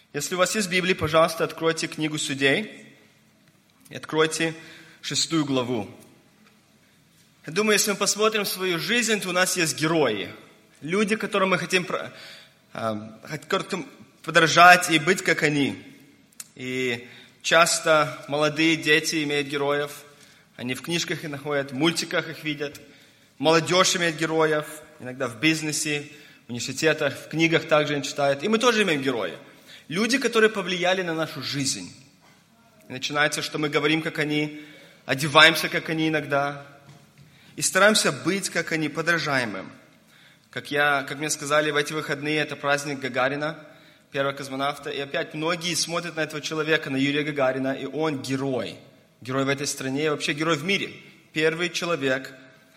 Если у вас есть Библия, пожалуйста, откройте книгу Судей и откройте 6 главу. Я думаю, если мы посмотрим свою жизнь, то у нас есть герои. Люди, которым мы хотим подражать и быть как они. И часто молодые дети имеют героев. Они в книжках их находят, в мультиках их видят. Молодежь имеет героев. Иногда в бизнесе, в университетах, в книгах также они читают. И мы тоже имеем герои. Люди, которые повлияли на нашу жизнь. И начинается, что мы говорим, как они, одеваемся, как они иногда. И стараемся быть, как они, подражаем им. Как мне сказали, в эти выходные это праздник Гагарина, первого космонавта. И опять многие смотрят на этого человека, на Юрия Гагарина, и он герой. Герой в этой стране и вообще герой в мире. Первый человек,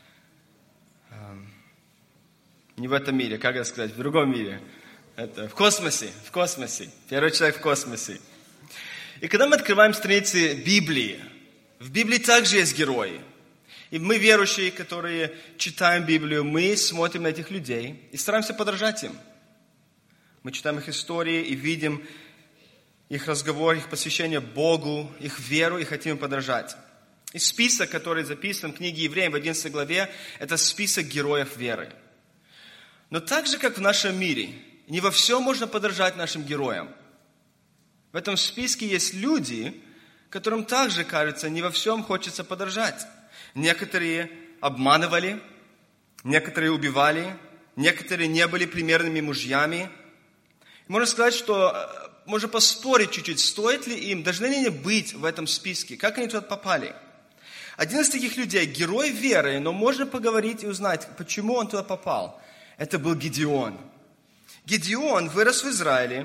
не в этом мире, как это сказать, в другом мире. Это в космосе. Первый человек в космосе. И когда мы открываем страницы Библии, в Библии также есть герои. И мы, верующие, которые читаем Библию, мы смотрим на этих людей и стараемся подражать им. Мы читаем их истории и видим их разговор, их посвящение Богу, их веру и хотим им подражать. И список, который записан в книге Евреям в 11 главе, это список героев веры. Но так же, как в нашем мире, не во всем можно подражать нашим героям. В этом списке есть люди, которым также, кажется, не во всем хочется подражать. Некоторые обманывали, некоторые убивали, некоторые не были примерными мужьями. Можно сказать, что можно поспорить чуть-чуть, стоит ли им, должны ли они быть в этом списке, как они туда попали. Один из таких людей, герой веры, но можно поговорить и узнать, почему он туда попал. Это был Гедеон. Гедеон вырос в Израиле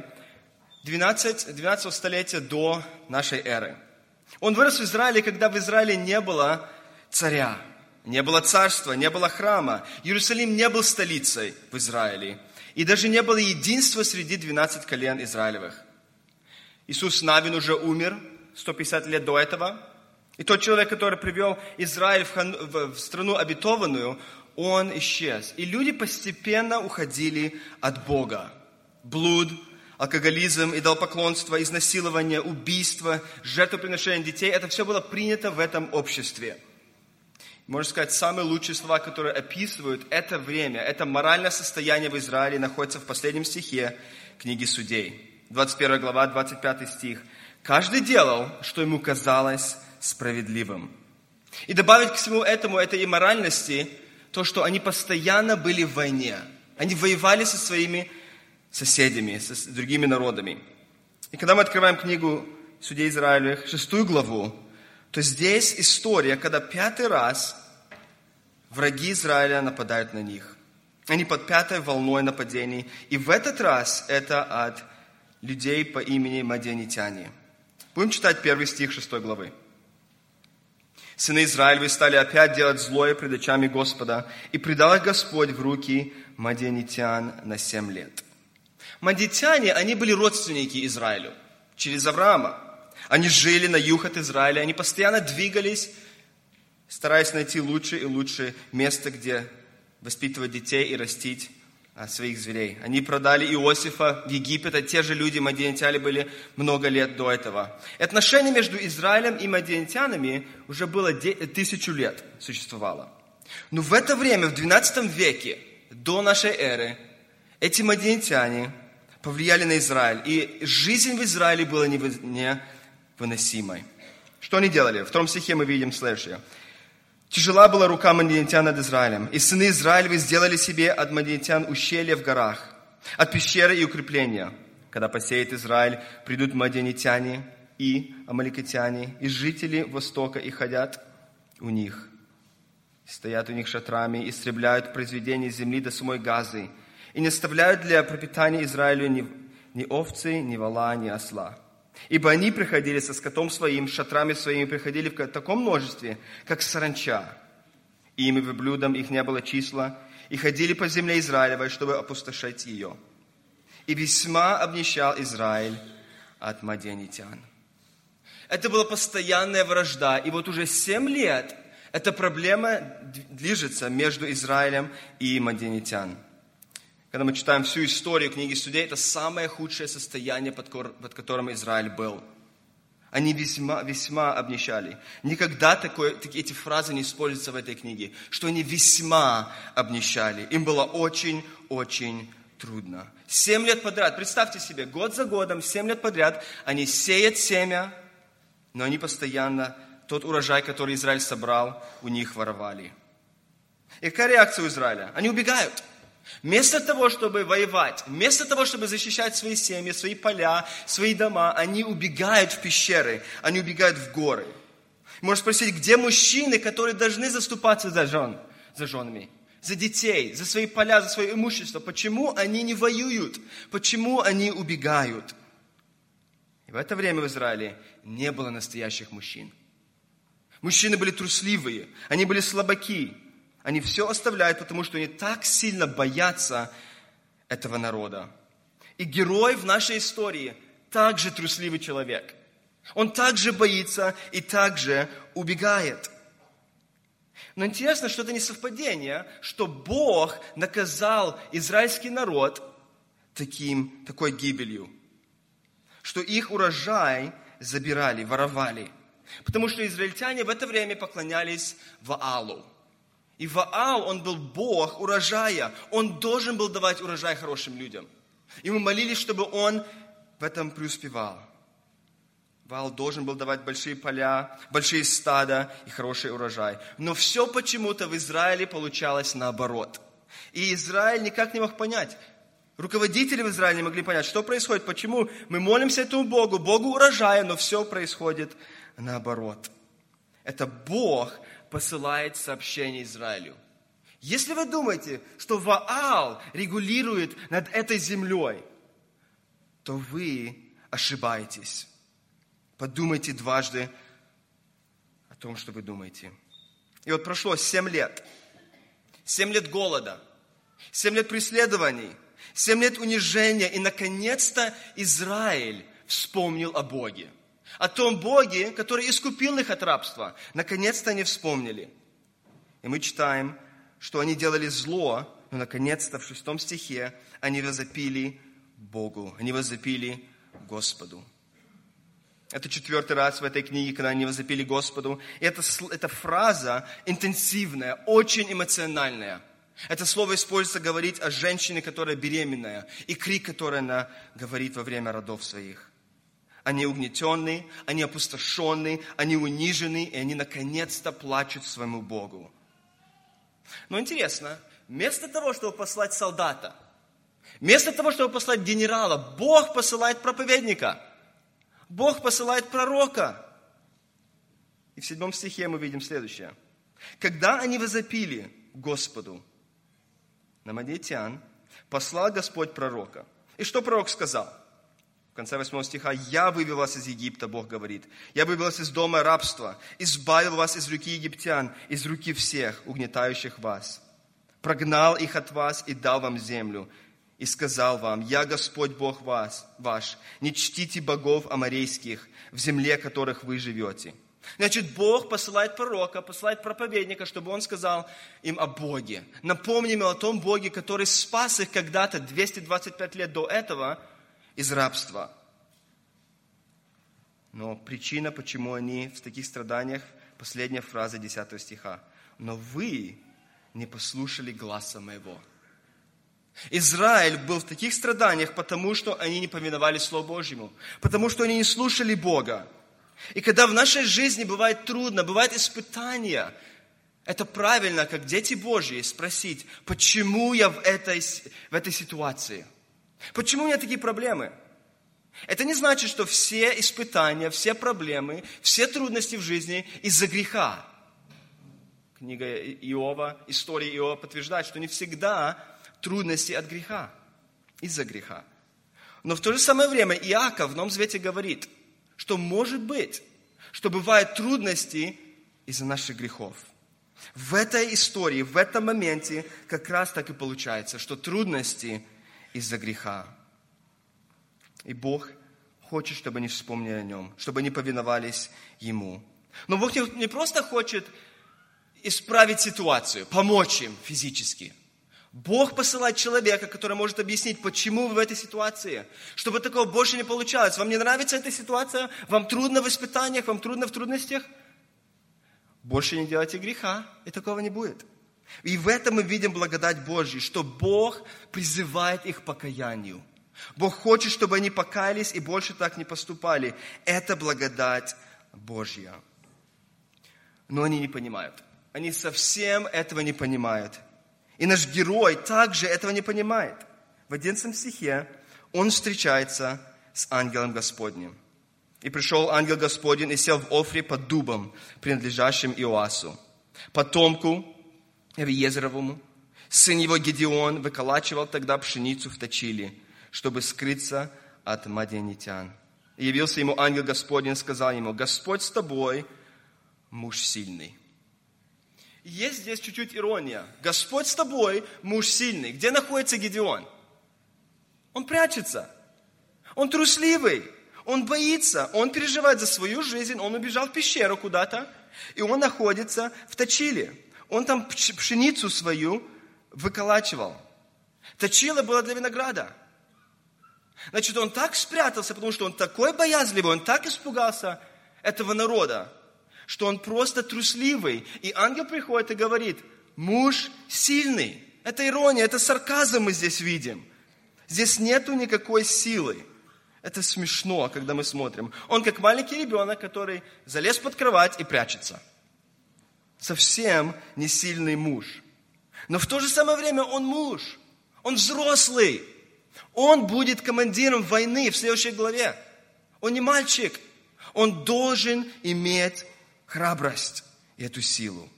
12 столетия до нашей эры. Он вырос в Израиле, когда в Израиле не было царя, не было царства, не было храма. Иерусалим не был столицей в Израиле. И даже не было единства среди 12 колен Израилевых. Иисус Навин уже умер 150 лет до этого. И тот человек, который привел Израиль в страну обетованную, он исчез. И люди постепенно уходили от Бога. Блуд, алкоголизм, идолопоклонство, изнасилование, убийство, жертвоприношение детей – это все было принято в этом обществе. Можно сказать, самые лучшие слова, которые описывают это время, это моральное состояние в Израиле, находятся в последнем стихе книги Судей. 21 глава, 25 стих. «Каждый делал, что ему казалось справедливым». И добавить к всему этому, этой имморальности, то, что они постоянно были в войне. Они воевали со своими соседями, с другими народами. И когда мы открываем книгу Судей Израилевых, 6 главу, то здесь история, когда 5-й раз враги Израиля нападают на них. Они под 5-й волной нападений. И в этот раз это от людей по имени Мадианитяне. Будем читать 1 стих 6 главы. «Сыны Израилевы стали опять делать злое пред очами Господа, и предал их Господь в руки Мадианитян на 7 лет». Мадианитяне, они были родственники Израилю через Авраама. Они жили на юг от Израиля, они постоянно двигались, стараясь найти лучшее и лучшее место, где воспитывать детей и растить своих зверей. Они продали Иосифа в Египет, а те же люди, мадианитяне, были много лет до этого. И отношение между Израилем и мадианитянами уже было 1000 лет существовало. Но в это время, в 12 веке, до нашей эры, эти мадианитяне повлияли на Израиль, и жизнь в Израиле была невыносимой. Что они делали? В 2 стихе мы видим следующее. «Тяжела была рука мадианитян над Израилем, и сыны Израилевы сделали себе от мадианитян ущелья в горах, от пещеры и укрепления. Когда посеет Израиль, придут мадианитяне и амаликитяне, и жители Востока, и ходят у них, стоят у них шатрами, истребляют произведения земли до самой Газы, и не оставляют для пропитания Израилю ни овцы, ни вола, ни осла. Ибо они приходили со скотом своим, шатрами своими, приходили в таком множестве, как саранча. Им и верблюдам их не было числа, и ходили по земле Израилевой, чтобы опустошать ее. И весьма обнищал Израиль от мадианитян». Это была постоянная вражда, и вот уже 7 лет эта проблема движется между Израилем и мадианитян. когда мы читаем всю историю книги Судей, это самое худшее состояние, под которым Израиль был. Они весьма, весьма обнищали. Никогда эти фразы не используются в этой книге, что они весьма обнищали. Им было очень, очень трудно. 7 лет подряд, представьте себе, год за годом, 7 лет подряд, они сеют семя, но они постоянно, тот урожай, который Израиль собрал, у них воровали. И какая реакция у Израиля? Они убегают. Вместо того, чтобы воевать, вместо того, чтобы защищать свои семьи, свои поля, свои дома, они убегают в пещеры, они убегают в горы. Можно спросить, где мужчины, которые должны заступаться за женами, за детей, за свои поля, за свое имущество? Почему они не воюют? Почему они убегают? И в это время в Израиле не было настоящих мужчин. Мужчины были трусливые, они были слабаки. Они все оставляют, потому что они так сильно боятся этого народа. И герой в нашей истории также трусливый человек. Он также боится и также убегает. Но интересно, что это не совпадение, что Бог наказал израильский народ такой гибелью. Что их урожай забирали, воровали. Потому что израильтяне в это время поклонялись Ваалу. И Ваал, он был Бог урожая. Он должен был давать урожай хорошим людям. И мы молились, чтобы он в этом преуспевал. Ваал должен был давать большие поля, большие стада и хороший урожай. Но все почему-то в Израиле получалось наоборот. И Израиль никак не мог понять. Руководители в Израиле не могли понять, что происходит, почему мы молимся этому Богу, Богу урожая, но все происходит наоборот. Это Бог посылает сообщение Израилю. Если вы думаете, что Ваал регулирует над этой землей, то вы ошибаетесь. Подумайте дважды о том, что вы думаете. И вот прошло 7 лет. 7 лет голода. 7 лет преследований. 7 лет унижения. И, наконец-то, Израиль вспомнил о Боге. О том Боге, который искупил их от рабства. Наконец-то они вспомнили. И мы читаем, что они делали зло, но наконец-то в 6 стихе они возопили Богу. Они возопили Господу. Это 4-й раз в этой книге, когда они возопили Господу. И эта фраза интенсивная, очень эмоциональная. Это слово используется говорить о женщине, которая беременная. И крик, который она говорит во время родов своих. Они угнетенные, они опустошенные, они унижены, и они наконец-то плачут своему Богу. Но интересно, вместо того, чтобы послать солдата, вместо того, чтобы послать генерала, Бог посылает проповедника. Бог посылает пророка. И в 7 стихе мы видим следующее. Когда они возопили Господу на Мадиатян, послал Господь пророка. И что пророк сказал? В конце 8 стиха. «Я вывел вас из Египта», Бог говорит. «Я вывел вас из дома рабства, избавил вас из руки египтян, из руки всех, угнетающих вас. Прогнал их от вас и дал вам землю. И сказал вам: я Господь Бог ваш, не чтите богов аморейских, в земле которых вы живете». Значит, Бог посылает пророка, посылает проповедника, чтобы он сказал им о Боге. Напомним им о том Боге, который спас их когда-то, 225 лет до этого, из рабства. Но причина, почему они в таких страданиях, последняя фраза 10 стиха. «Но вы не послушали гласа моего». Израиль был в таких страданиях, потому что они не повиновались Слову Божьему, потому что они не слушали Бога. И когда в нашей жизни бывает трудно, бывают испытания, это правильно, как дети Божьи, спросить, почему я в этой ситуации? Почему у меня такие проблемы? Это не значит, что все испытания, все проблемы, все трудности в жизни из-за греха. Книга Иова, история Иова подтверждает, что не всегда трудности от греха, из-за греха. Но в то же самое время Иаков в Новом Завете говорит, что может быть, что бывают трудности из-за наших грехов. В этой истории, в этом моменте как раз так и получается, что трудности из-за греха. И Бог хочет, чтобы они вспомнили о Нем, чтобы они повиновались Ему. Но Бог не просто хочет исправить ситуацию, помочь им физически. Бог посылает человека, который может объяснить, почему вы в этой ситуации. Чтобы такого больше не получалось. Вам не нравится эта ситуация? Вам трудно в воспитаниях? Вам трудно в трудностях? Больше не делайте греха, и такого не будет. И в этом мы видим благодать Божью, что Бог призывает их к покаянию. Бог хочет, чтобы они покаялись и больше так не поступали. Это благодать Божья. Но они не понимают. Они совсем этого не понимают. И наш герой также этого не понимает. В 11 стихе он встречается с ангелом Господним. «И пришел ангел Господень и сел в Офре под дубом, принадлежащим Иоасу, потомку Авиезеровому. Сын его Гедеон выколачивал тогда пшеницу в точиле, чтобы скрыться от мадианитян. И явился ему ангел Господень и сказал ему: Господь с тобой, муж сильный». Есть здесь чуть-чуть ирония. Господь с тобой, муж сильный. Где находится Гедеон? Он прячется. Он трусливый. Он боится. Он переживает за свою жизнь. Он убежал в пещеру куда-то. И он находится в точиле. Он там пшеницу свою выколачивал. Точило было для винограда. Значит, он так спрятался, потому что он такой боязливый, он так испугался этого народа, что он просто трусливый. И ангел приходит и говорит: муж сильный. Это ирония, это сарказм мы здесь видим. Здесь нету никакой силы. Это смешно, когда мы смотрим. Он как маленький ребенок, который залез под кровать и прячется. Совсем не сильный муж. Но в то же самое время он муж. Он взрослый. Он будет командиром войны в следующей главе. Он не мальчик. Он должен иметь храбрость и эту силу.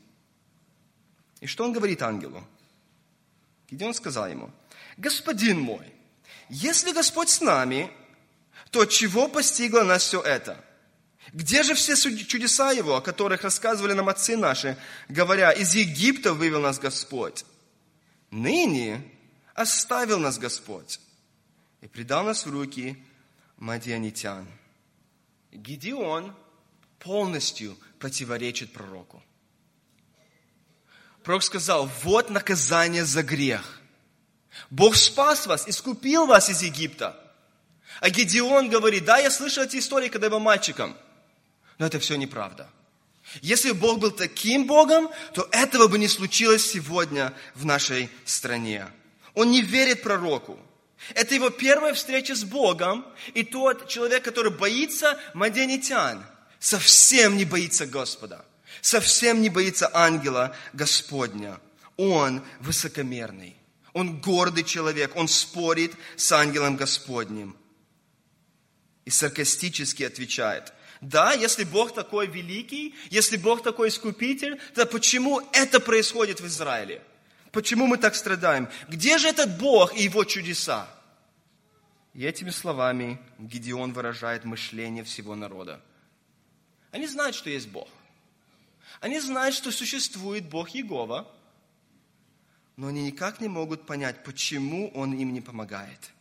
И что он говорит ангелу? Гедеон сказал ему: господин мой, если Господь с нами, то чего постигло нас все это? Где же все чудеса Его, о которых рассказывали нам отцы наши, говоря: из Египта вывел нас Господь? Ныне оставил нас Господь и предал нас в руки мадианитян. Гедеон полностью противоречит пророку. Пророк сказал: вот наказание за грех. Бог спас вас, искупил вас из Египта. А Гедеон говорит: да, я слышал эти истории, когда я был мальчиком. Но это все неправда. Если Бог был таким Богом, то этого бы не случилось сегодня в нашей стране. Он не верит пророку. Это его первая встреча с Богом. И тот человек, который боится мадианитян, совсем не боится Господа. Совсем не боится ангела Господня. Он высокомерный. Он гордый человек. Он спорит с ангелом Господним. И саркастически отвечает: да, если Бог такой великий, если Бог такой искупитель, то почему это происходит в Израиле? Почему мы так страдаем? Где же этот Бог и Его чудеса? И этими словами Гедеон выражает мышление всего народа. Они знают, что есть Бог. Они знают, что существует Бог Иегова, но они никак не могут понять, почему Он им не помогает.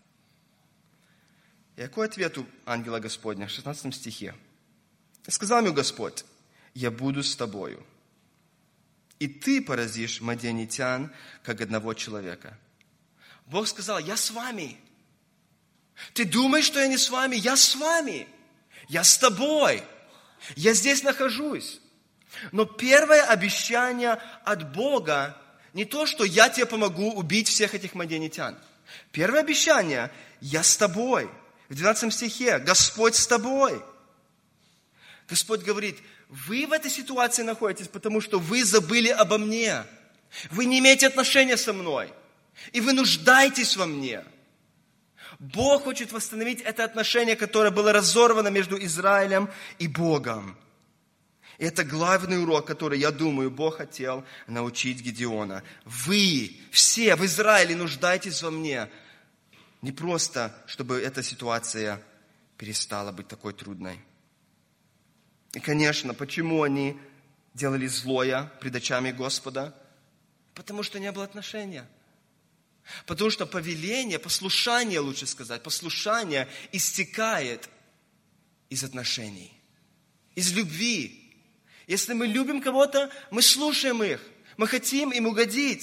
И какой ответ у ангела Господня в 16 стихе? Сказал ему Господь: я буду с тобою, и ты поразишь мадианитян, как одного человека. Бог сказал: я с вами. Ты думаешь, что я не с вами? Я с вами. Я с тобой. Я здесь нахожусь. Но первое обещание от Бога не то, что я тебе помогу убить всех этих мадианитян. Первое обещание: я с тобой. В 12 стихе: Господь с тобой. Господь говорит: вы в этой ситуации находитесь, потому что вы забыли обо мне. Вы не имеете отношения со мной. И вы нуждаетесь во мне. Бог хочет восстановить это отношение, которое было разорвано между Израилем и Богом. И это главный урок, который, я думаю, Бог хотел научить Гедеона. Вы все в Израиле нуждаетесь во мне. Не просто, чтобы эта ситуация перестала быть такой трудной. И, конечно, почему они делали злое пред очами Господа? Потому что не было отношения. Потому что повеление, послушание, лучше сказать, послушание истекает из отношений, из любви. Если мы любим кого-то, мы слушаем их, мы хотим им угодить.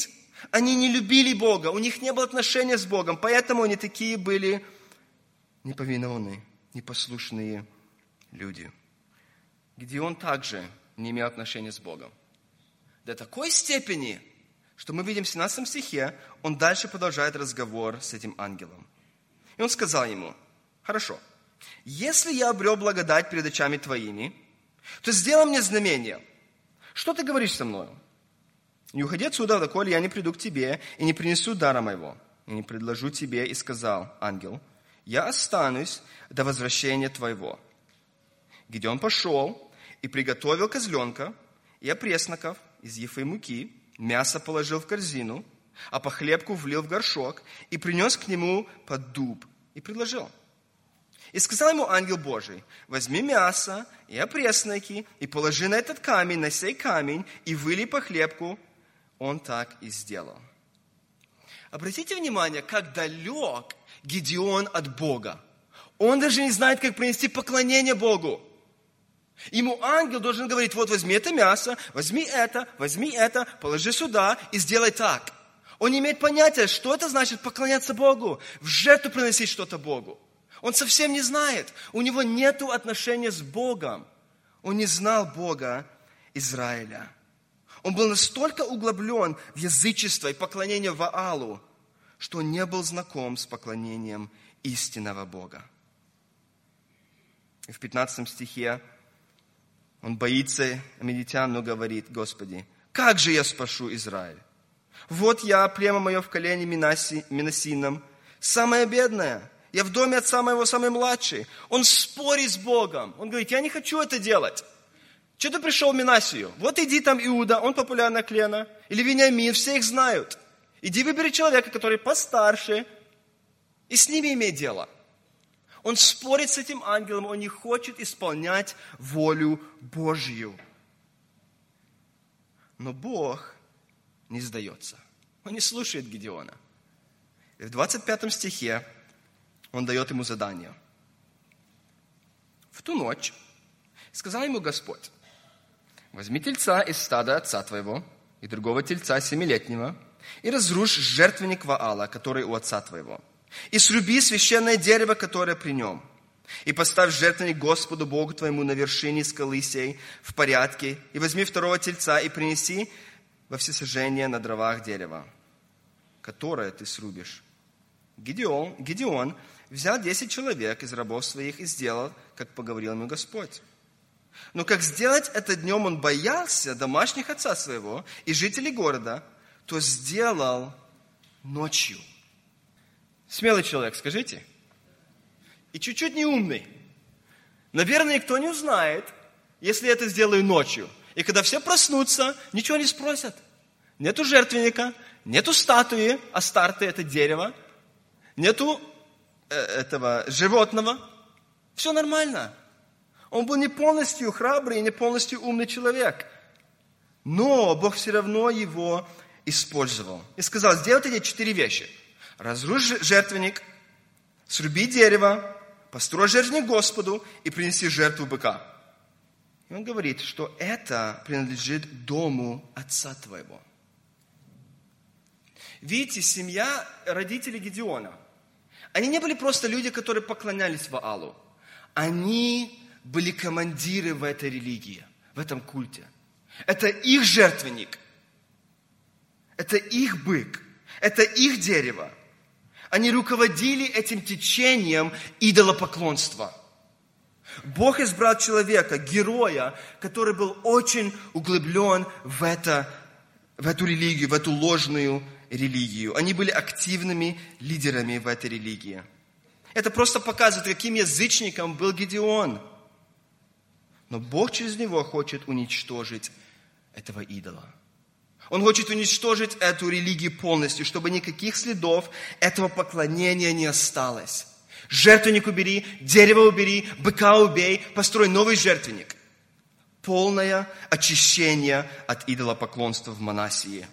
Они не любили Бога, у них не было отношения с Богом, поэтому они такие были неповиновные, непослушные люди. Гидеон также не имел отношения с Богом. До такой степени, что мы видим в 17 стихе, он дальше продолжает разговор с этим ангелом. И он сказал ему: хорошо, если я обрел благодать перед очами твоими, то сделай мне знамение. Что ты говоришь со мною? Не уходи отсюда, доколе я не приду к тебе и не принесу дара моего. И не предложу тебе, и сказал ангел: я останусь до возвращения твоего. Гидеон пошел и приготовил козленка и опресноков из ефы муки, мясо положил в корзину, а по хлебку влил в горшок и принес к нему под дуб и предложил. И сказал ему ангел Божий: возьми мясо и опресноки и положи на этот камень, на сей камень, и вылей по хлебку. Он так и сделал. Обратите внимание, как далек Гидеон от Бога. Он даже не знает, как принести поклонение Богу. Ему ангел должен говорить: вот возьми это мясо, возьми это, положи сюда и сделай так. Он не имеет понятия, что это значит поклоняться Богу, в жертву приносить что-то Богу. Он совсем не знает. У него нет отношения с Богом. Он не знал Бога Израиля. Он был настолько углублен в язычество и поклонение Ваалу, что он не был знаком с поклонением истинного Бога. И в 15 стихе он боится амидитян, но говорит: Господи, как же я спашу Израиль? Вот я, племя мое в колене Менасином, самое бедное. Я в доме отца моего самый младший. Он спорит с Богом. Он говорит: я не хочу это делать. Что ты пришел в Менасию? Вот иди там Иуда, он популярное колено. Или Вениамин, все их знают. Иди выбери человека, который постарше, и с ними имей дело. Он спорит с этим ангелом, он не хочет исполнять волю Божью. Но Бог не сдается. Он не слушает Гидеона. И в 25 стихе он дает ему задание. В ту ночь сказал ему Господь: возьми тельца из стада отца твоего и другого тельца 7-летнего и разрушь жертвенник Ваала, который у отца твоего, и сруби священное дерево, которое при нем, и поставь жертвенник Господу Богу твоему на вершине скалы сей в порядке, и возьми второго тельца и принеси во всесожжение на дровах дерева, которое ты срубишь. Гидеон взял 10 человек из рабов своих и сделал, как поговорил ему Господь. Но как сделать это днем он боялся домашних отца своего и жителей города, то сделал ночью. Смелый человек, скажите. И чуть-чуть неумный. Наверное, никто не узнает, если я это сделаю ночью. И когда все проснутся, ничего не спросят. Нету жертвенника, нету статуи, Астарты – это дерево, нету этого животного. Все нормально. Он был не полностью храбрый и не полностью умный человек. Но Бог все равно его использовал. И сказал: сделайте эти 4 вещи. Разрушь жертвенник, сруби дерево, построй жертвенник Господу и принеси жертву быка. И он говорит, что это принадлежит дому отца твоего. Видите, семья родителей Гидеона, они не были просто люди, которые поклонялись Ваалу. Они были командиры в этой религии, в этом культе. Это их жертвенник. Это их бык. Это их дерево. Они руководили этим течением идолопоклонства. Бог избрал человека, героя, который был очень углублен в эту религию, в эту ложную религию. Они были активными лидерами в этой религии. Это просто показывает, каким язычником был Гидеон. Но Бог через него хочет уничтожить этого идола. Он хочет уничтожить эту религию полностью, чтобы никаких следов этого поклонения не осталось. Жертвенник убери, дерево убери, быка убей, построй новый жертвенник. Полное очищение от идолопоклонства в Манассии.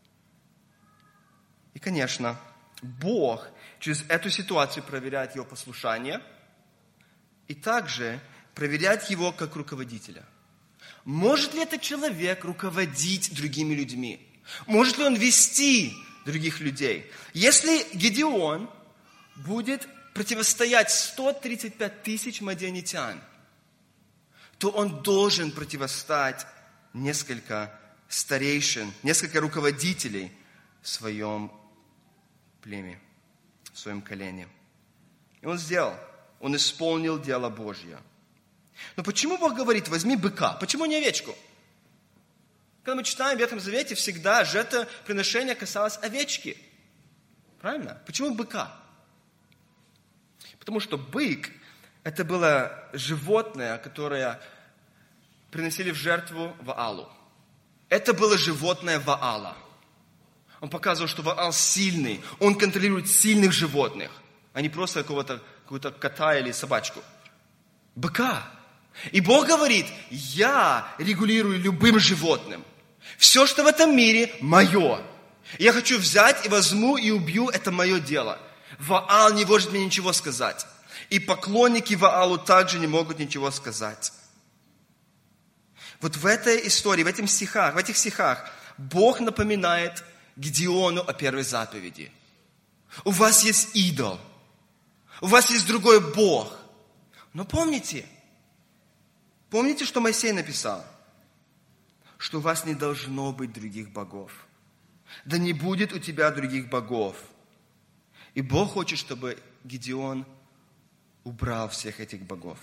И, конечно, Бог через эту ситуацию проверяет его послушание и также проверяет его как руководителя. Может ли этот человек руководить другими людьми? Может ли он вести других людей? Если Гедеон будет противостоять 135 тысяч мадианитян, то он должен противостать несколько старейшин, несколько руководителей в своем племе, в своем колене. И он сделал, он исполнил дело Божье. Но почему Бог говорит, возьми быка? Почему не овечку? Когда мы читаем в Ветхом Завете, всегда жертвоприношение касалось овечки. Правильно? Почему быка? Потому что бык – это было животное, которое приносили в жертву Ваалу. Это было животное Ваала. Он показывал, что Ваал сильный. Он контролирует сильных животных, а не просто какого-то кота или собачку. Быка. И Бог говорит, я регулирую любым животным. Все, что в этом мире, мое. Я хочу взять и возьму и убью, это мое дело. Ваал не может мне ничего сказать. И поклонники Ваалу также не могут ничего сказать. Вот в этой истории, в этих стихах, Бог напоминает Гедеону о первой заповеди. У вас есть идол. У вас есть другой Бог. Но помните, что Моисей написал? Что у вас не должно быть других богов. Да не будет у тебя других богов. И Бог хочет, чтобы Гедеон убрал всех этих богов.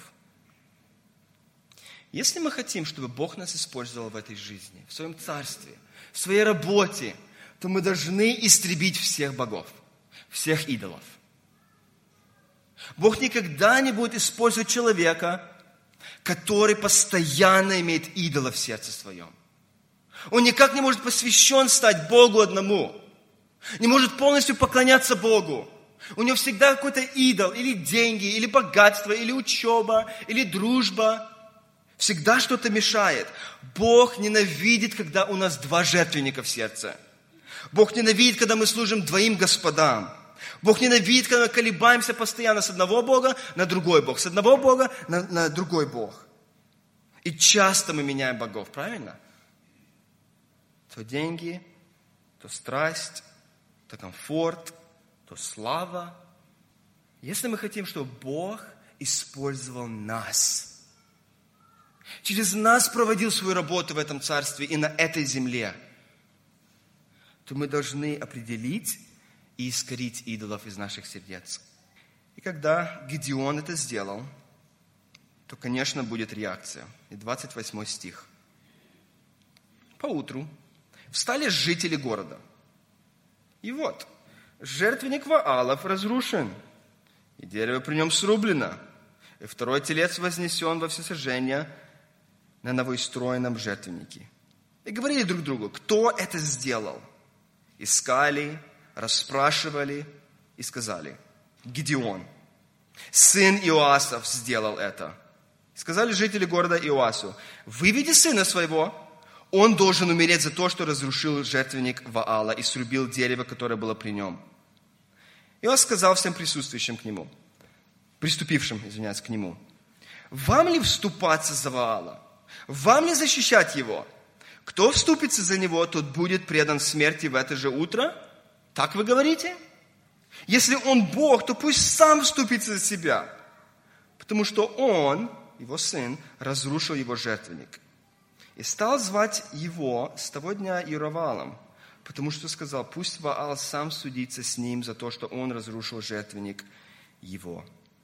Если мы хотим, чтобы Бог нас использовал в этой жизни, в своем царстве, в своей работе, то мы должны истребить всех богов, всех идолов. Бог никогда не будет использовать человека, который постоянно имеет идола в сердце своем. Он никак не может посвящен стать Богу одному. Не может полностью поклоняться Богу. У него всегда какой-то идол, или деньги, или богатство, или учеба, или дружба. Всегда что-то мешает. Бог ненавидит, когда у нас два жертвенника в сердце. Бог ненавидит, когда мы служим двоим господам. Бог ненавидит, когда мы колебаемся постоянно с одного Бога на другой Бог, с одного Бога на другой Бог. И часто мы меняем богов, правильно? То деньги, то страсть, то комфорт, то слава. Если мы хотим, чтобы Бог использовал нас, через нас проводил свою работу в этом царстве и на этой земле, то мы должны определить и искорить идолов из наших сердец. И когда Гедеон это сделал, то, конечно, будет реакция. И 28 стих. Поутру встали жители города. И вот, жертвенник Ваалов разрушен, и дерево при нем срублено, и второй телец вознесен во всесожжение на новоустроенном жертвеннике. И говорили друг другу, кто это сделал? Искали, расспрашивали и сказали, Гедеон, сын Иоасов, сделал это. Сказали жители города Иоасу, выведи сына своего, он должен умереть за то, что разрушил жертвенник Ваала и срубил дерево, которое было при нем. Иоас сказал всем приступившим к нему, вам ли вступаться за Ваала? Вам ли защищать его? Кто вступится за него, тот будет предан смерти в это же утро? Так вы говорите? Если он Бог, то пусть сам вступится за себя. Потому что он, его сын, разрушил его жертвенник. И стал звать его с того дня Иероваалом, потому что сказал, пусть Ваал сам судится с ним за то, что он разрушил жертвенник его.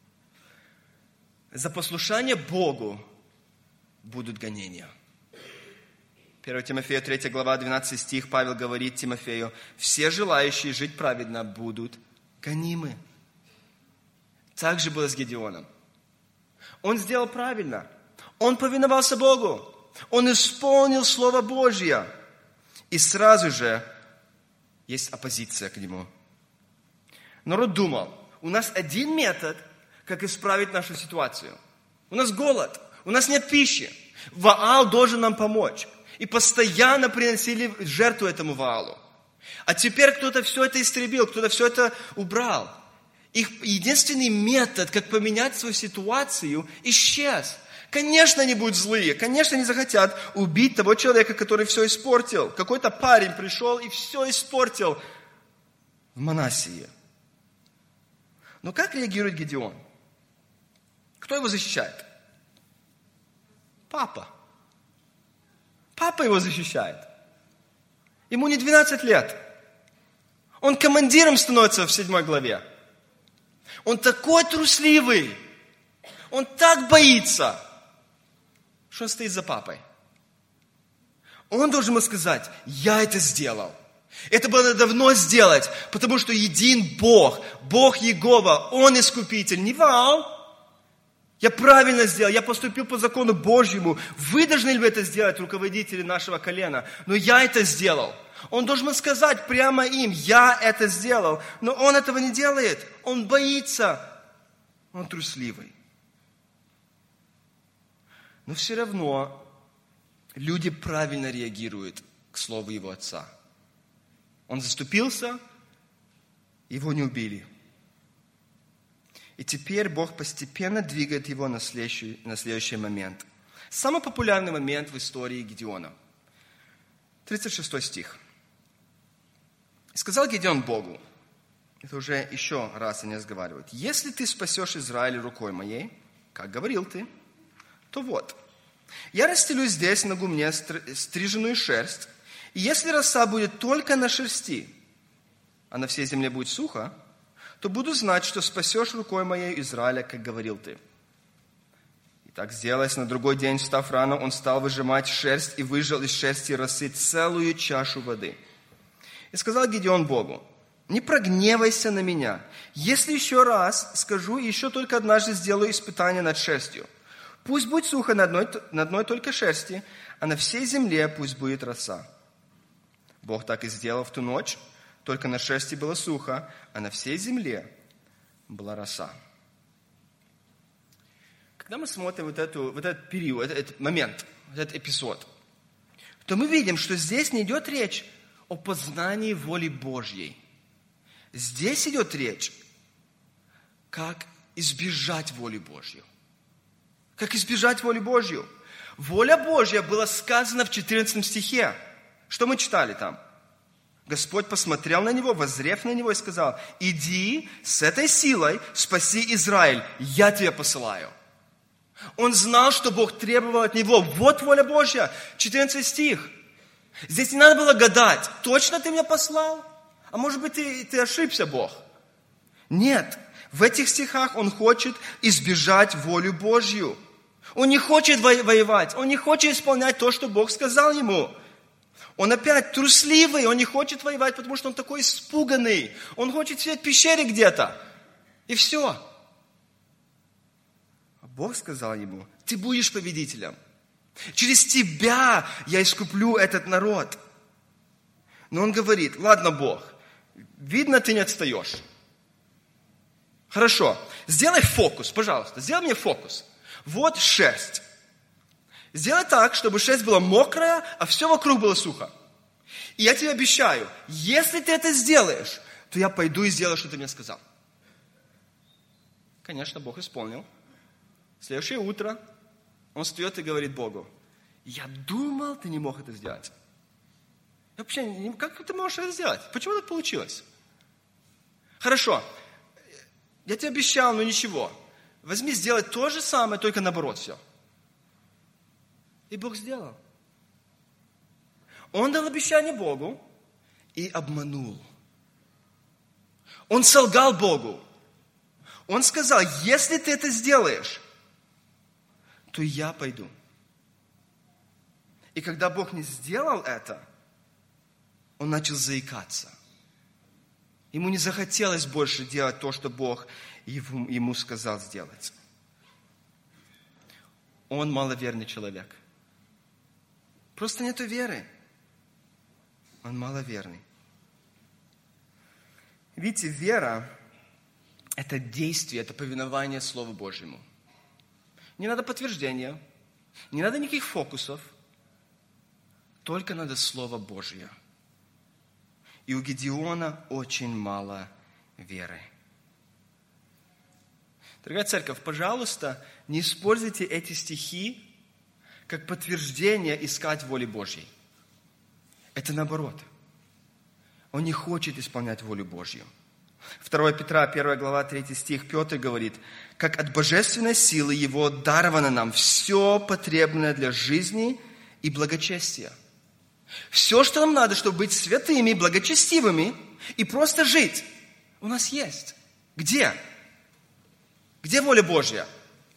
За послушание Богу будут гонения. 1 Тимофею 3 глава 12 стих Павел говорит Тимофею, все желающие жить праведно будут гонимы. Так же было с Гедеоном. Он сделал правильно. Он повиновался Богу. Он исполнил Слово Божье. И сразу же есть оппозиция к нему. Народ думал, у нас один метод, как исправить нашу ситуацию. У нас голод, у нас нет пищи. Ваал должен нам помочь. И постоянно приносили жертву этому Ваалу. А теперь кто-то все это истребил, кто-то все это убрал. Их единственный метод, как поменять свою ситуацию, исчез. Конечно, они будут злые. Конечно, они захотят убить того человека, который все испортил. Какой-то парень пришел и все испортил в Манассии. Но как реагирует Гедеон? Кто его защищает? Папа. Папа его защищает. Ему не 12 лет. Он командиром становится в 7 главе. Он такой трусливый. Он так боится, что он стоит за папой. Он должен ему сказать: я это сделал. Это было давно сделать, потому что един Бог, Бог Иегова, Он искупитель, не Ваал. Я правильно сделал, я поступил по закону Божьему. Вы должны ли это сделать, руководители нашего колена? Но я это сделал. Он должен сказать прямо им: я это сделал. Но он этого не делает. Он боится. Он трусливый. Но все равно люди правильно реагируют к слову его отца. Он заступился, его не убили. И теперь Бог постепенно двигает его на следующий момент. Самый популярный момент в истории Гедеона. 36 стих. «И сказал Гедеон Богу», это уже еще раз они разговаривают: «Если ты спасешь Израиль рукой моей, как говорил ты, то вот, я расстелю здесь на гумне стриженную шерсть, и если роса будет только на шерсти, а на всей земле будет сухо, то буду знать, что спасешь рукой моей Израиля, как говорил ты». И так сделалось. На другой день, встав рано, он стал выжимать шерсть и выжал из шерсти росы целую чашу воды. И сказал Гедеон Богу: «Не прогневайся на меня, если еще раз скажу и еще только однажды сделаю испытание над шерстью. Пусть будет сухо на одной только шерсти, а на всей земле пусть будет роса». Бог так и сделал в ту ночь, только на шерсти было сухо, а на всей земле была роса. Когда мы смотрим вот этот период, этот момент, этот эпизод, то мы видим, что здесь не идет речь о познании воли Божьей. Здесь идет речь, как избежать воли Божьей. Как избежать воли Божью. Воля Божья была сказана в 14 стихе. Что мы читали там? Господь посмотрел на него, воззрев на него, и сказал: «Иди с этой силой, спаси Израиль, я тебя посылаю». Он знал, что Бог требовал от него. Вот воля Божья, 14 стих. Здесь не надо было гадать: точно ты меня послал? А может быть, ты ошибся, Бог? Нет, в этих стихах он хочет избежать волю Божью. Он не хочет воевать, он не хочет исполнять то, что Бог сказал ему. Он опять трусливый, он не хочет воевать, потому что он такой испуганный. Он хочет сидеть в пещере где-то. И все. А Бог сказал ему: ты будешь победителем. Через тебя я искуплю этот народ. Но он говорит: ладно, Бог, видно, ты не отстаешь. Хорошо, сделай фокус, пожалуйста, сделай мне фокус. Вот шерсть. Сделай так, чтобы шерсть была мокрая, а все вокруг было сухо. И я тебе обещаю, если ты это сделаешь, то я пойду и сделаю, что ты мне сказал. Конечно, Бог исполнил. Следующее утро он встает и говорит Богу: я думал, ты не мог это сделать. Вообще, как ты можешь это сделать? Почему так получилось? Хорошо, я тебе обещал, но ничего. Возьми, сделай то же самое, только наоборот все. И Бог сделал. Он дал обещание Богу и обманул. Он солгал Богу. Он сказал: если ты это сделаешь, то я пойду. И когда Бог не сделал это, он начал заикаться. Ему не захотелось больше делать то, что Бог ему сказал сделать. Он маловерный человек. Просто нету веры. Он маловерный. Видите, вера – это действие, это повинование Слову Божьему. Не надо подтверждения, не надо никаких фокусов, только надо Слово Божье. И у Гедеона очень мало веры. Дорогая церковь, пожалуйста, не используйте эти стихи как подтверждение искать воли Божьей. Это наоборот. Он не хочет исполнять волю Божью. 2 Петра, 1 глава, 3 стих, Петр говорит: «Как от божественной силы Его даровано нам все потребное для жизни и благочестия». Все, что нам надо, чтобы быть святыми, благочестивыми и просто жить, у нас есть. Где? Где воля Божья?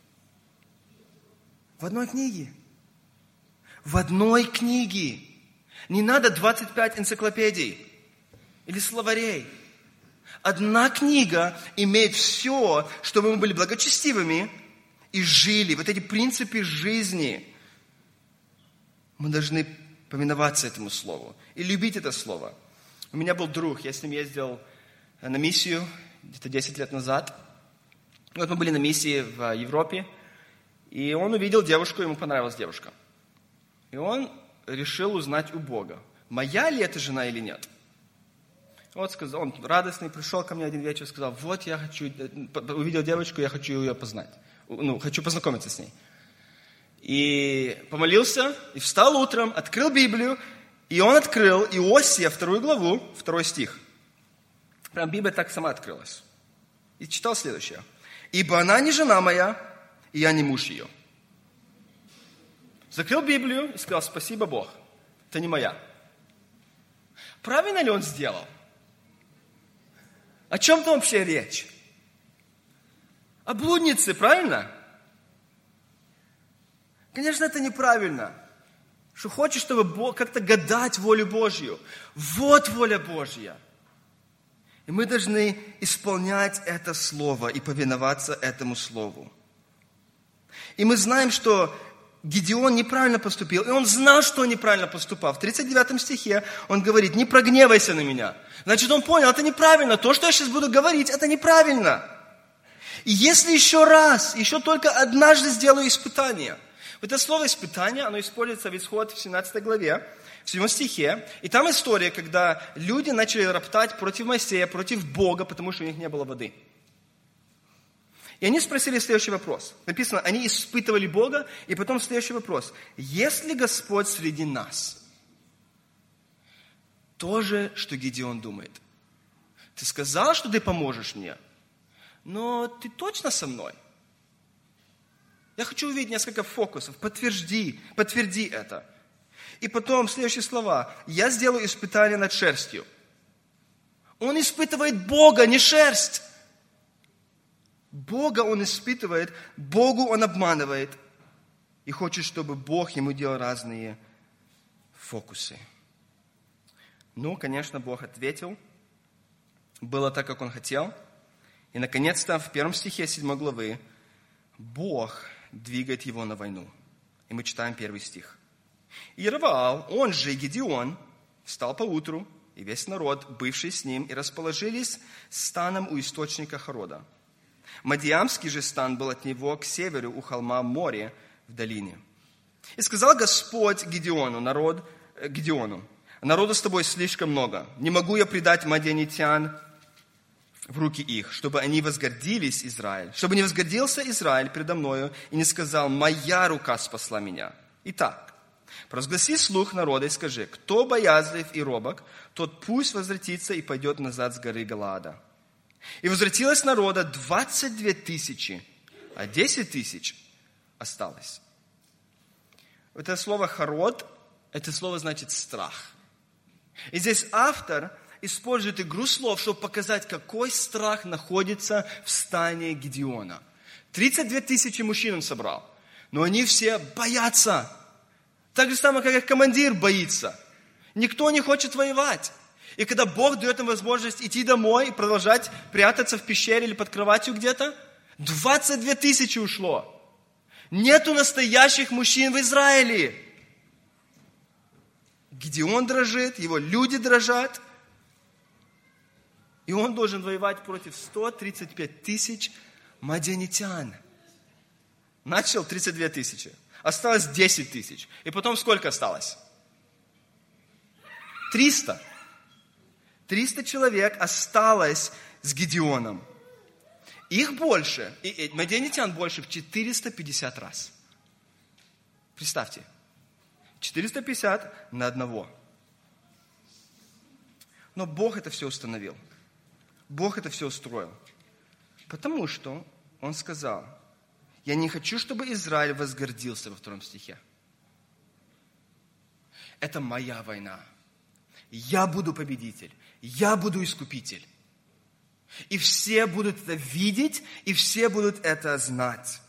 В одной книге. В одной книге. Не надо 25 энциклопедий или словарей. Одна книга имеет все, чтобы мы были благочестивыми и жили. Вот эти принципы жизни. Мы должны повиноваться этому слову и любить это слово. У меня был друг, я с ним ездил на миссию где-то 10 лет назад. Вот мы были на миссии в Европе, и он увидел девушку, ему понравилась девушка. И он решил узнать у Бога, моя ли это жена или нет. Вот сказал, он радостный, пришел ко мне один вечер, сказал: вот я хочу, увидел девочку, я хочу ее познать. Хочу познакомиться с ней. И помолился, и встал утром, открыл Библию, и он открыл Иосия, 2 главу, 2 стих. Прям Библия так сама открылась. И читал следующее: «Ибо она не жена моя, и я не муж ее». Закрыл Библию и сказал: спасибо, Бог, это не моя. Правильно ли он сделал? О чем там вообще речь? О блуднице, правильно? Конечно, это неправильно. Что хочешь, чтобы Бог как-то гадать волю Божью. Вот воля Божья. И мы должны исполнять это слово и повиноваться этому слову. И мы знаем, что Гидеон неправильно поступил, и он знал, что он неправильно поступал. В 39 стихе он говорит: «Не прогневайся на меня». Значит, он понял, это неправильно. То, что я сейчас буду говорить, это неправильно. И если еще только однажды сделаю испытание. Вот это слово «испытание», оно используется в Исход в 17 главе, в 7 стихе. И там история, когда люди начали роптать против Моисея, против Бога, потому что у них не было воды. И они спросили следующий вопрос. Написано, они испытывали Бога, и потом следующий вопрос. Есть ли Господь среди нас? То же, что Гидеон думает. Ты сказал, что ты поможешь мне, но ты точно со мной? Я хочу увидеть несколько фокусов. Подтверди это. И потом следующие слова. Я сделаю испытание над шерстью. Он испытывает Бога, не шерсть. Бога он испытывает, Богу он обманывает. И хочет, чтобы Бог ему делал разные фокусы. Конечно, Бог ответил. Было так, как он хотел. И, наконец-то, в 1 стихе 7 главы Бог двигает его на войну. И мы читаем 1 стих. «Иероваал, он же Гидеон, встал поутру, и весь народ, бывший с ним, и расположились станом у источника Харода. Мадиамский же стан был от него к северу у холма Море в долине. И сказал Господь Гидеону, народу с тобой слишком много. Не могу я предать мадианитян в руки их, чтобы они возгордились, Израиль, чтобы не возгордился Израиль предо мною и не сказал: моя рука спасла меня. Итак, провозгласи слух народа и скажи: кто боязлив и робок, тот пусть возвратится и пойдет назад с горы Галаада. И возвратилось народа 22 тысячи, а 10 тысяч осталось». Это слово «харод», это слово значит «страх». И здесь автор использует игру слов, чтобы показать, какой страх находится в стане Гидеона. 32 тысячи мужчин он собрал, но они все боятся. Так же самое, как и командир боится. Никто не хочет воевать. И когда Бог дает им возможность идти домой и продолжать прятаться в пещере или под кроватью где-то, 22 тысячи ушло. Нету настоящих мужчин в Израиле. Гидеон дрожит, его люди дрожат. И он должен воевать против 135 тысяч мадианитян. Начал 32 тысячи. Осталось 10 тысяч. И потом сколько осталось? 300. 300 человек осталось с Гидеоном. их больше, и мадианитян больше в 450 раз. Представьте, 450 на одного. Но Бог это все установил. Бог это все устроил. Потому что Он сказал, я не хочу, чтобы Израиль возгордился во 2 стихе. Это моя война. Я буду победитель. Я буду искупитель. И все будут это видеть, и все будут это знать.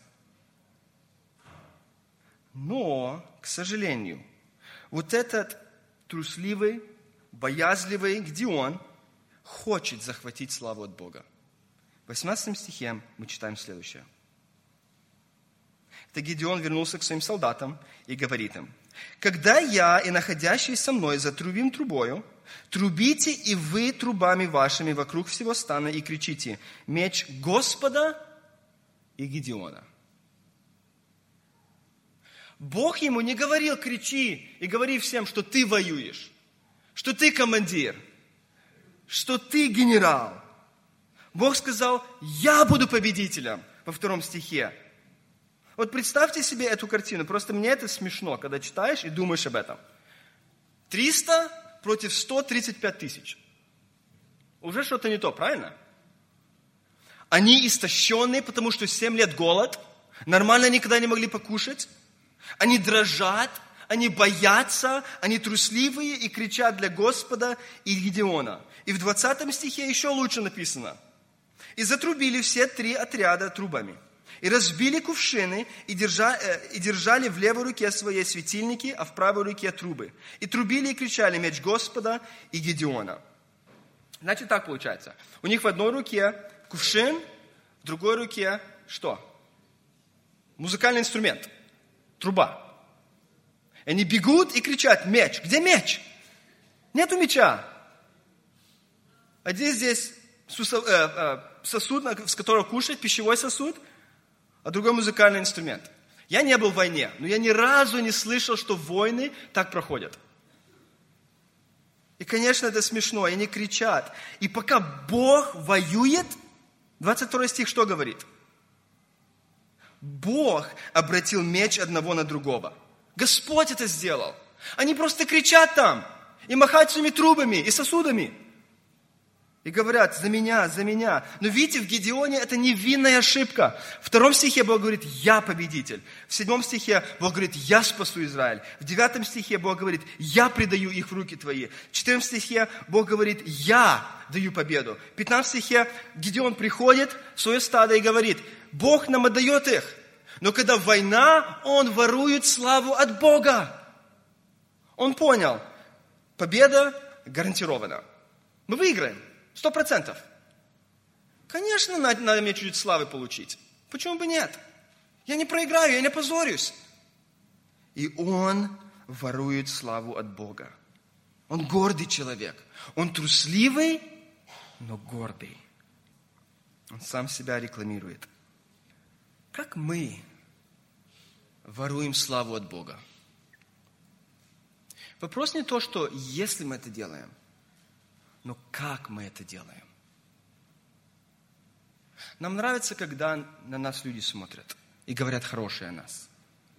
Но, к сожалению, вот этот трусливый, боязливый Гидеон хочет захватить славу от Бога. В 18 стихе мы читаем следующее. Это Гидеон вернулся к своим солдатам и говорит им, «Когда я и находящие со мной затрубим трубою, трубите и вы трубами вашими вокруг всего стана и кричите, меч Господа и Гидеона». Бог ему не говорил, кричи и говори всем, что ты воюешь, что ты командир, что ты генерал. Бог сказал, я буду победителем во 2 стихе. Вот представьте себе эту картину. Просто мне это смешно, когда читаешь и думаешь об этом. 300 против 135 тысяч. Уже что-то не то, правильно? Они истощенные, потому что 7 лет голод. Нормально никогда не могли покушать. Они дрожат, они боятся, они трусливые и кричат для Господа и Гидеона. И в 20 стихе еще лучше написано. «И затрубили все 3 отряда трубами, и разбили кувшины, и держали в левой руке свои светильники, а в правой руке трубы. И трубили и кричали меч Господа и Гидеона». Значит, так получается. У них в одной руке кувшин, в другой руке что? Музыкальный инструмент. Труба. Они бегут и кричат, меч. Где меч? Нету меча. Один здесь сосуд, с которого кушать, пищевой сосуд, а другой музыкальный инструмент. Я не был в войне, но я ни разу не слышал, что войны так проходят. И, конечно, это смешно, они кричат. И пока Бог воюет, 22 стих что говорит? Бог обратил меч одного на другого. Господь это сделал. Они просто кричат там и махают своими трубами и сосудами. И говорят, за меня, за меня. Но видите, в Гидеоне это невинная ошибка. В 2 стихе Бог говорит, я победитель. В 7 стихе Бог говорит, я спасу Израиль. В 9 стихе Бог говорит, я предаю их в руки твои. В 14 стихе Бог говорит, я даю победу. В 15 стихе Гидеон приходит в свое стадо и говорит, Бог нам отдает их. Но когда война, он ворует славу от Бога. Он понял, победа гарантирована. Мы выиграем. 100%. Конечно, надо мне чуть-чуть славы получить. Почему бы нет? Я не проиграю, я не позорюсь. И он ворует славу от Бога. Он гордый человек. Он трусливый, но гордый. Он сам себя рекламирует. Как мы воруем славу от Бога? Вопрос не то, что если мы это делаем, но как мы это делаем? Нам нравится, когда на нас люди смотрят и говорят хорошее о нас.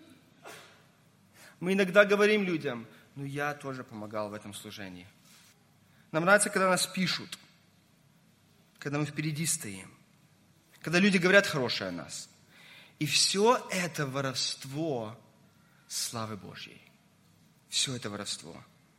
Мы иногда говорим людям, ну я тоже помогал в этом служении. Нам нравится, когда нас пишут, когда мы впереди стоим, когда люди говорят хорошее о нас. И все это воровство славы Божьей. Все это воровство.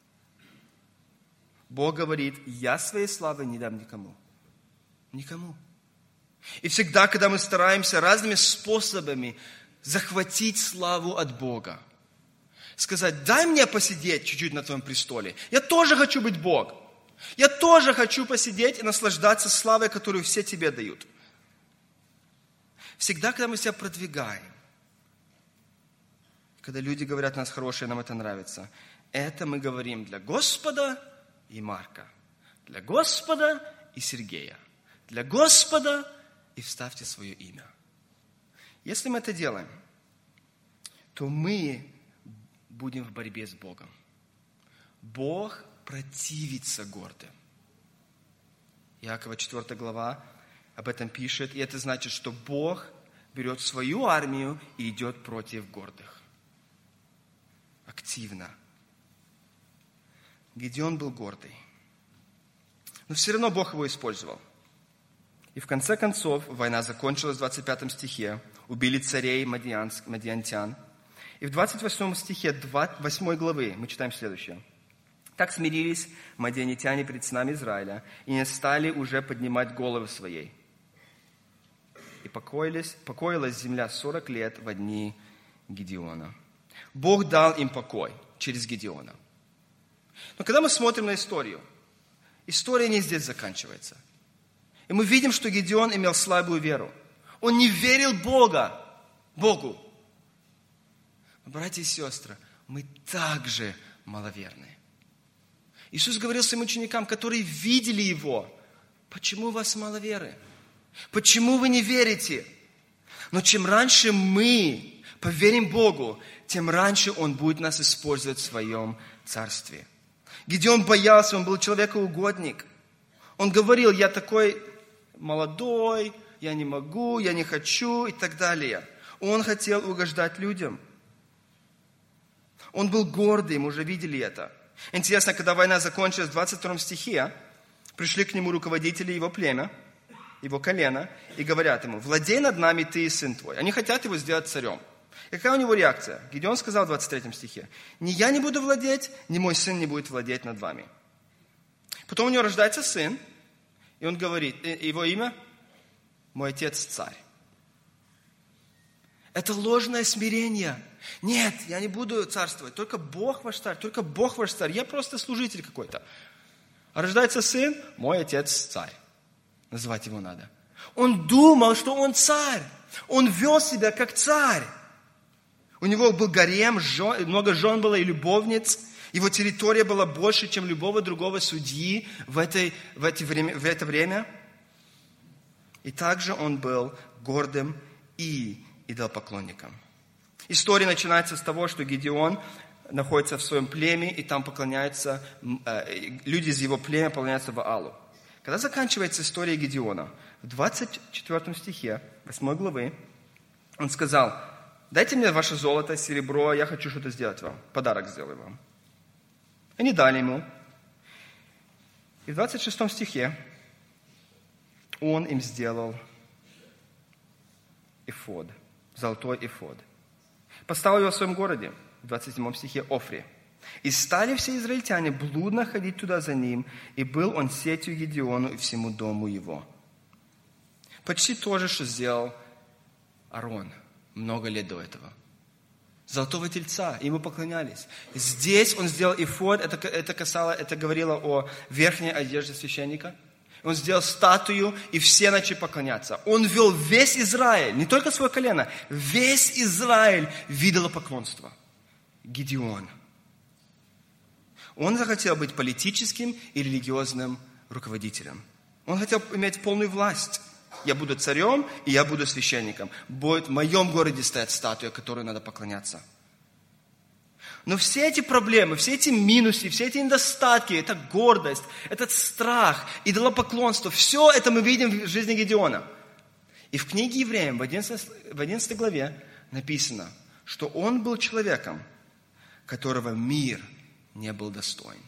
Бог говорит, я своей славы не дам никому. Никому. И всегда, когда мы стараемся разными способами захватить славу от Бога, сказать, дай мне посидеть чуть-чуть на твоем престоле. Я тоже хочу быть Бог. Я тоже хочу посидеть и наслаждаться славой, которую все тебе дают. Всегда, когда мы себя продвигаем, когда люди говорят о нас хорошее, нам это нравится, это мы говорим для Господа и Марка, для Господа и Сергея, для Господа и вставьте свое имя. Если мы это делаем, то мы будем в борьбе с Богом. Бог противится гордым. Иакова 4 глава, об этом пишет, и это значит, что Бог берет свою армию и идет против гордых. Активно. Гидеон был гордый. Но все равно Бог его использовал. И в конце концов война закончилась в 25 стихе. Убили царей мадиантян. И в 28 стихе 8 главы мы читаем следующее. «Так смирились мадианитяне перед сынами Израиля, и не стали уже поднимать головы своей. И покоилась земля 40 лет во дни Гидеона». Бог дал им покой через Гидеона. Но когда мы смотрим на историю, история не здесь заканчивается. И мы видим, что Гидеон имел слабую веру. Он не верил Богу. Братья и сестры, мы также маловерны. Иисус говорил своим ученикам, которые видели Его: почему у вас мало веры? Почему вы не верите? Но чем раньше мы поверим Богу, тем раньше Он будет нас использовать в Своем Царстве. Гидеон боялся, он был человекоугодник. Он говорил: я такой молодой, я не могу, я не хочу и так далее. Он хотел угождать людям. Он был гордый, мы уже видели это. Интересно, когда война закончилась, в 22 стихе пришли к нему руководители его племя, его колена, и говорят ему: владей над нами ты и сын твой. Они хотят его сделать царем. И какая у него реакция? Гидеон сказал в 23 стихе: ни я не буду владеть, ни мой сын не будет владеть над вами. Потом у него рождается сын, и он говорит, его имя: мой отец царь. Это ложное смирение. Нет, я не буду царствовать, только Бог ваш царь, только Бог ваш царь, я просто служитель какой-то. А рождается сын: мой отец царь. Называть его надо. Он думал, что он царь. Он вел себя как царь. У него был гарем, много жен было и любовниц. Его территория была больше, чем любого другого судьи в это время. И также он был гордым и идолопоклонником. История начинается с того, что Гидеон находится в своем племе, и там поклоняются, люди из его племя поклоняются Ваалу. Когда заканчивается история Гидеона, в 24 стихе 8 главы, он сказал: дайте мне ваше золото, серебро, я хочу что-то сделать вам, подарок сделаю вам. Они дали ему. И в 26 стихе он им сделал эфод, золотой эфод. Поставил его в своем городе, в 27 стихе, Офре. И стали все израильтяне блудно ходить туда за ним, и был он сетью Гидеону и всему дому его. Почти то же, что сделал Аарон много лет до этого. Золотого тельца, ему поклонялись. Здесь он сделал эфод, это говорило о верхней одежде священника. Он сделал статую, и все начали поклоняться. Он вел весь Израиль, не только свое колено, весь Израиль в идолопоклонство. Гидеон. Он захотел быть политическим и религиозным руководителем. Он хотел иметь полную власть. Я буду царем, и я буду священником. Будет в моем городе стоять статуя, которой надо поклоняться. Но все эти проблемы, все эти минусы, все эти недостатки, это гордость, этот страх, идолопоклонство, все это мы видим в жизни Гидеона. И в книге Евреям, в 11 главе написано, что он был человеком, которого мир не был достоин.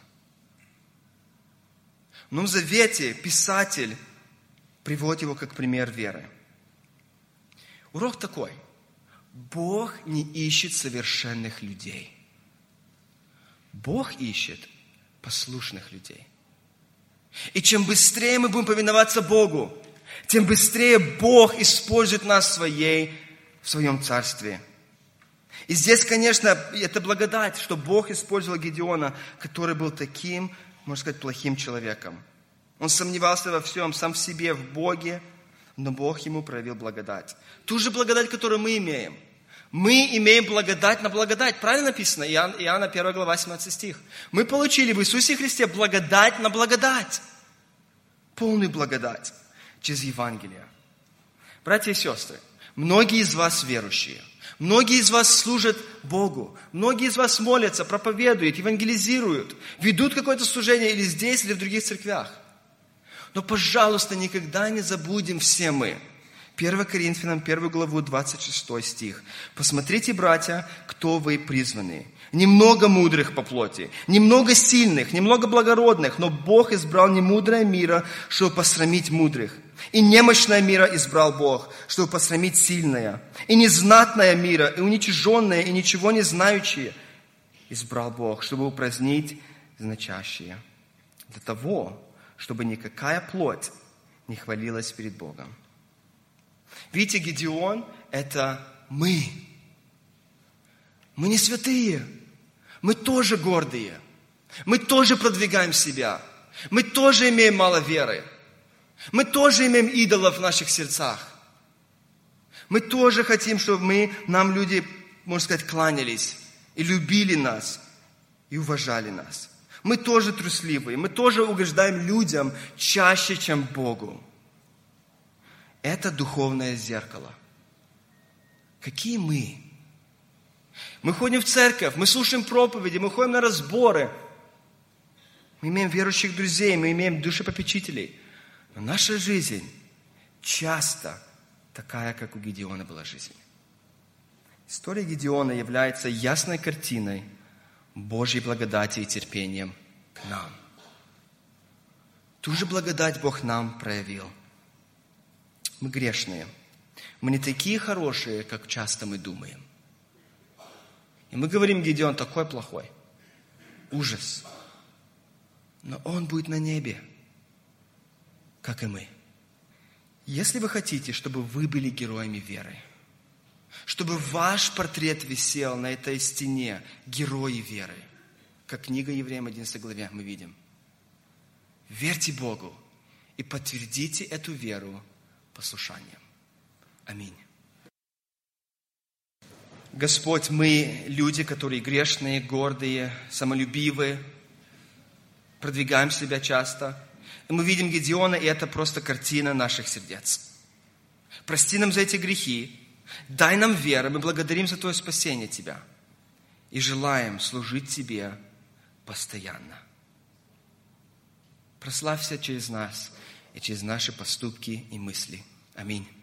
В Новом Завете писатель приводит его как пример веры. Урок такой: Бог не ищет совершенных людей. Бог ищет послушных людей. И чем быстрее мы будем повиноваться Богу, тем быстрее Бог использует нас в своем царстве. И здесь, конечно, это благодать, что Бог использовал Гидеона, который был таким, можно сказать, плохим человеком. Он сомневался во всем, сам в себе, в Боге, но Бог ему проявил благодать. Ту же благодать, которую мы имеем. Мы имеем благодать на благодать. Правильно написано? Иоанна 1 глава, 17 стих. Мы получили в Иисусе Христе благодать на благодать. Полную благодать через Евангелие. Братья и сестры, многие из вас верующие. Многие из вас служат Богу. Многие из вас молятся, проповедуют, евангелизируют. Ведут какое-то служение или здесь, или в других церквях. Но, пожалуйста, никогда не забудем все мы. 1 Коринфянам, 1 главу, 26 стих. «Посмотрите, братья, кто вы призваны. Немного мудрых по плоти, немного сильных, немного благородных, но Бог избрал немудрое мира, чтобы посрамить мудрых. И немощное мира избрал Бог, чтобы посрамить сильное. И незнатное мира, и уничиженное, и ничего не знающее избрал Бог, чтобы упразднить значащее. Для того, чтобы никакая плоть не хвалилась перед Богом». Видите, Гедеон – это мы. Мы не святые. Мы тоже гордые. Мы тоже продвигаем себя. Мы тоже имеем мало веры. Мы тоже имеем идолов в наших сердцах. Мы тоже хотим, чтобы нам люди, можно сказать, кланялись и любили нас, и уважали нас. Мы тоже трусливые. Мы тоже угождаем людям чаще, чем Богу. Это духовное зеркало. Какие мы? Мы ходим в церковь, мы слушаем проповеди, мы ходим на разборы. Мы имеем верующих друзей, мы имеем душепопечителей. Но наша жизнь часто такая, как у Гедеона была жизнь. История Гедеона является ясной картиной Божьей благодати и терпением к нам. Ту же благодать Бог нам проявил. Мы грешные. Мы не такие хорошие, как часто мы думаем. И мы говорим, Гедеон такой плохой. Ужас. Но он будет на небе, как и мы. Если вы хотите, чтобы вы были героями веры, чтобы ваш портрет висел на этой стене, герои веры, как книга Евреям 11 главе мы видим, верьте Богу и подтвердите эту веру послушанием. Аминь. Господь, мы люди, которые грешные, гордые, самолюбивые, продвигаем себя часто. И мы видим Гедеона, и это просто картина наших сердец. Прости нам за эти грехи, дай нам веру, мы благодарим за Твое спасение Тебя и желаем служить Тебе постоянно. Прославься через нас и через наши поступки и мысли. Аминь.